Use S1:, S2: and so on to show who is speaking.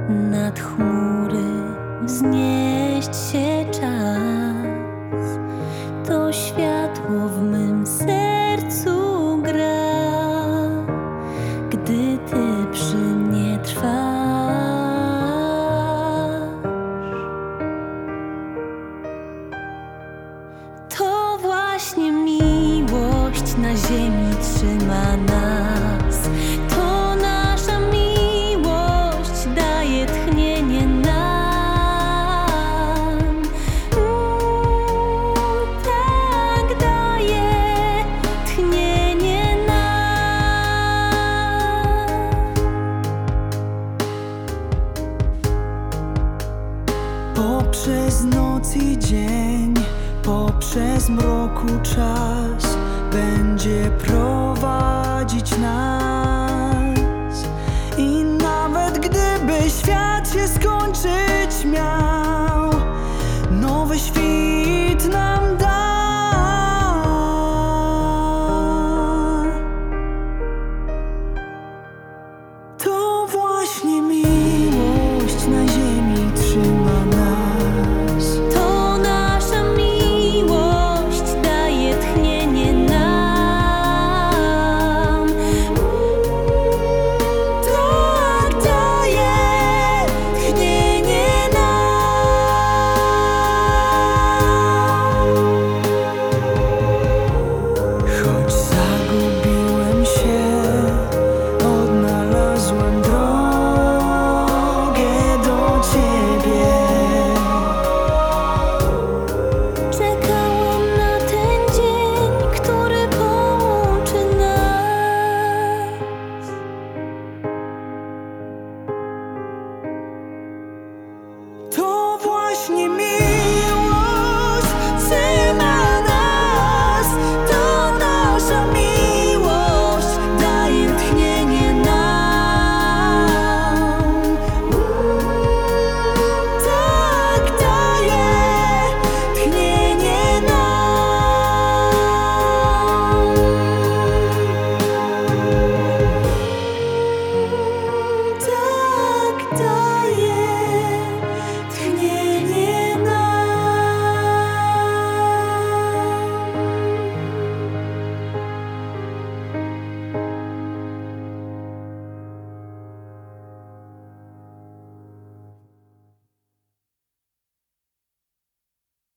S1: nad chmury wznieść się czas. To światło w mym sercu gra, gdy Ty przy mnie trwasz. To właśnie miłość na ziemi trzyma nas. To nasza miłość daje tchnienie nam. Tak daje tchnienie nam.
S2: Poprzez noc i dzień, poprzez mroku czas będzie prowadzić nas. I nawet gdyby świat się skończyć miał, nowy świt nam da. To właśnie miłość na ziemi trzyma nas.
S1: To nasza miłość daje tchnienie nam.
S2: Tak daje tchnienie nam. Choć zagubiłem się, odnalazłem drogę do Ciebie.
S1: Czekałam na ten dzień, który połączy nas.
S2: To właśnie miłość